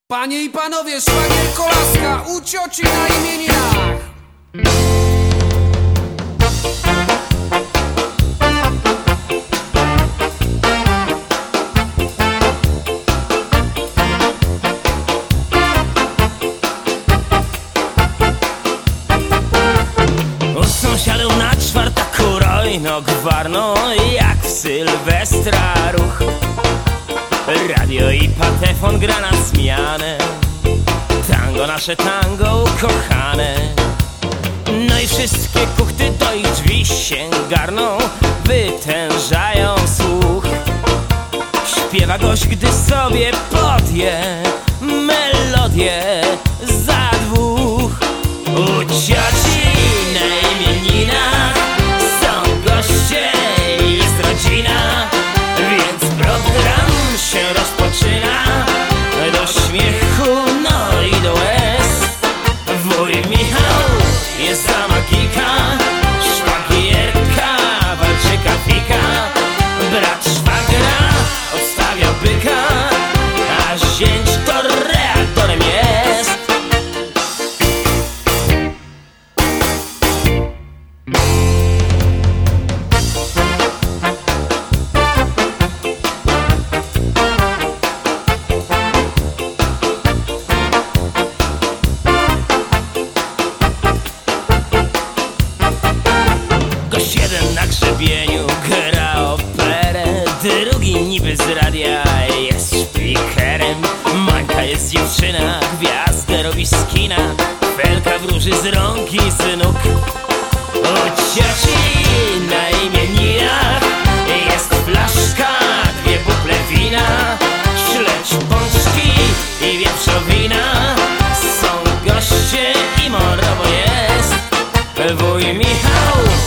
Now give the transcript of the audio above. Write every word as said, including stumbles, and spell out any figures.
Panie i panowie, szwagier Kolaska u cioci na imieninach. U sąsiadów na czwartaku rojno gwarno, jak w Sylwestra ruch. Radio i patefon gra na zmianę, tango, nasze tango ukochane. No i wszystkie kuchty do ich drzwi się garną, wytężają słuch. Śpiewa gość, gdy sobie podje melodię za dwóch. U cioci na imieninach są goście, jest rodzina, więc program się rozpoczyna. Do śmiechu, no i do łez. Wuj Michał jest za magika, szwagierka walczyka fika. Brat szwagra odstawia byka, a zięć to reaktorem jest. Gość jeden na grzebieniu gra operę, drugi niby z radia jest szpikerem. Mańka jest dziewczyna, gwiazdę robi z kina, felka wróży z rąk i z nóg. U cioci na imieninach jest flaszka, dwie butle wina, śledź pączki i wieprzowina. Są goście i morowo jest. Wuj Michał